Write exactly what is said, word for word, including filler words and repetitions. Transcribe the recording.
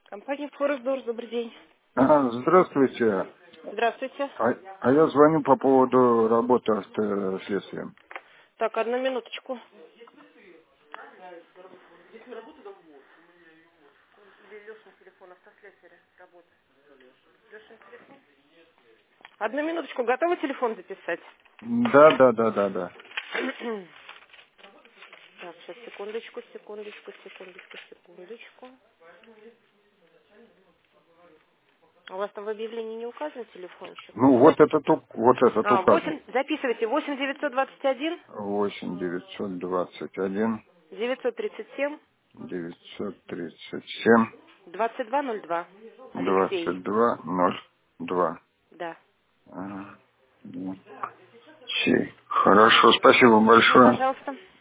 Компания Форекс, добрый день. А, здравствуйте. Здравствуйте. А, а я звоню по поводу работы автослесарем. Так, одну минуточку. Одну минуточку. Готовы телефон записать? Да, да, да, да, да. Так, сейчас, секундочку, секундочку, секундочку, секундочку. У вас там в объявлении не указан телефончик? Ну, вот этот, у- вот этот А, указан. восемь, записывайте, восемь девятьсот двадцать один восемь девятьсот двадцать один девятьсот тридцать семь девятьсот тридцать семь двадцать два ноль два. Алексей. двадцать два ноль два. Да. А, ну, Си. Хорошо, спасибо Все, большое. пожалуйста.